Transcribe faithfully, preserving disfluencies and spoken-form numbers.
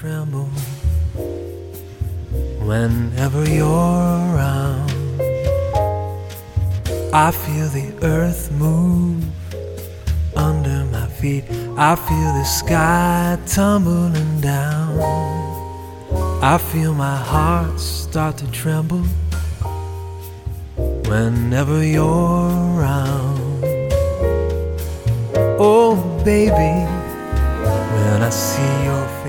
tremble whenever you're around. I feel the earth move under my feet. I feel the sky tumbling down. I feel my heart start to tremble whenever you're around. Oh baby, when I see your face,